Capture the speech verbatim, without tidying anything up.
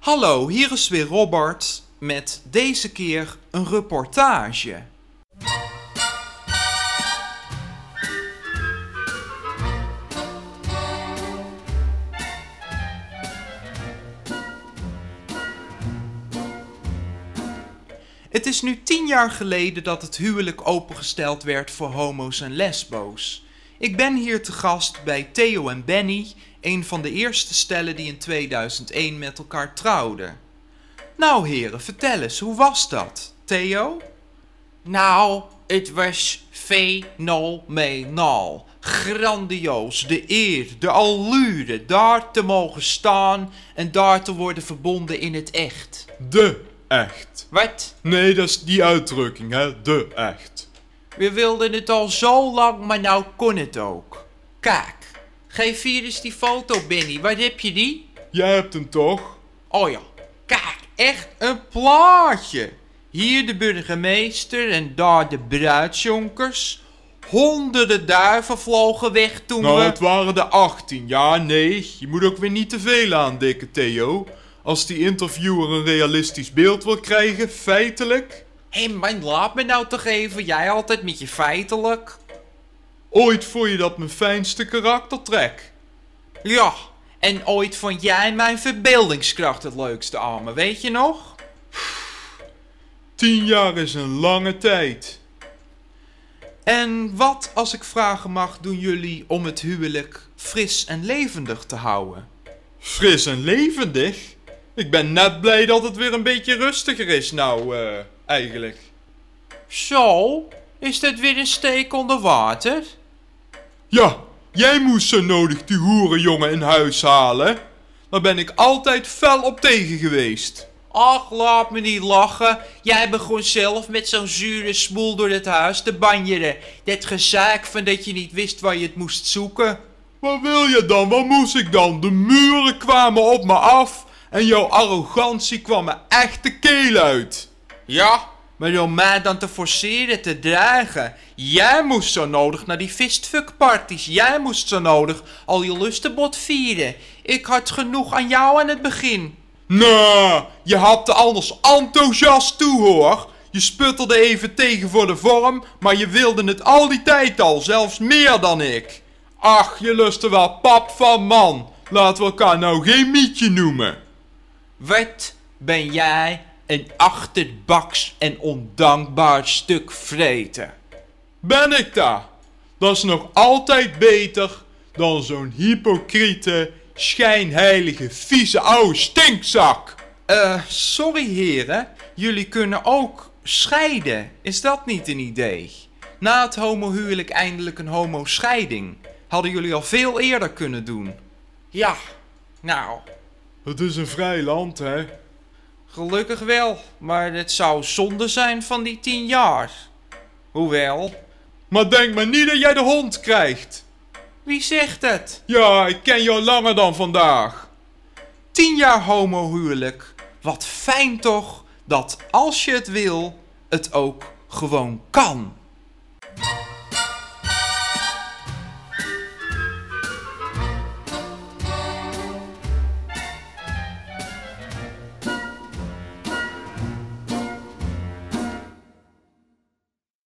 Hallo, hier is weer Robert met deze keer een reportage. Het is nu tien jaar geleden dat het huwelijk opengesteld werd voor homo's en lesbo's. Ik ben hier te gast bij Theo en Benny, een van de eerste stellen die in tweeduizend één met elkaar trouwden. Nou heren, vertel eens, hoe was dat? Theo? Nou, het was fenomenaal. Grandioos, de eer, de allure, daar te mogen staan en daar te worden verbonden in het echt. De echt. Wat? Nee, dat is die uitdrukking, hè. De echt. We wilden het al zo lang, maar nou kon het ook. Kijk, geef hier eens die foto, Benny. Waar heb je die? Jij hebt hem toch? Oh ja, kijk, echt een plaatje. Hier de burgemeester en daar de bruidsjonkers. Honderden duiven vlogen weg toen Nou, we... het waren de achttien. Ja, nee, je moet ook weer niet te veel aandikken, Theo. Als die interviewer een realistisch beeld wil krijgen, feitelijk... Hé man, laat me nou toch even, jij altijd met je feitelijk. Ooit vond je dat mijn fijnste karaktertrek. Ja, en ooit vond jij mijn verbeeldingskracht het leukste aan me, weet je nog? Tien jaar is een lange tijd. En wat, als ik vragen mag, doen jullie om het huwelijk fris en levendig te houden? Fris en levendig? Ik ben net blij dat het weer een beetje rustiger is nou, eh, eigenlijk. Zo, is dit weer een steek onder water? Ja, jij moest zo nodig die hoerenjongen in huis halen. Daar ben ik altijd fel op tegen geweest. Ach, laat me niet lachen. Jij begon zelf met zo'n zure smoel door het huis te banjeren. Dat gezaak van dat je niet wist waar je het moest zoeken. Wat wil je dan? Wat moest ik dan? De muren kwamen op me af en jouw arrogantie kwam me echt de keel uit. Ja, maar door mij dan te forceren, te dreigen. Jij moest zo nodig naar die fistfuckparties. Jij moest zo nodig al je lustenbod vieren. Ik had genoeg aan jou aan het begin. Nou, je hapte anders enthousiast toe hoor. Je sputterde even tegen voor de vorm, maar je wilde het al die tijd al, zelfs meer dan ik. Ach, je lustte wel pap van man. Laten we elkaar nou geen mietje noemen. Wat ben jij een achterbaks en ondankbaar stuk vreten? Ben ik daar? Dat is nog altijd beter dan zo'n hypocriete, schijnheilige, vieze oude stinkzak. Eh, sorry heren, jullie kunnen ook scheiden. Is dat niet een idee? Na het homohuwelijk eindelijk een homoscheiding. Hadden jullie al veel eerder kunnen doen. Ja, nou, Het is een vrij land, hè? gelukkig wel, maar het zou zonde zijn van die tien jaar. Hoewel, Maar denk maar niet dat jij de hond krijgt. wie zegt het? Ja, ik ken jou langer dan vandaag. Tien jaar homohuwelijk. Wat fijn toch dat als je het wil, het ook gewoon kan.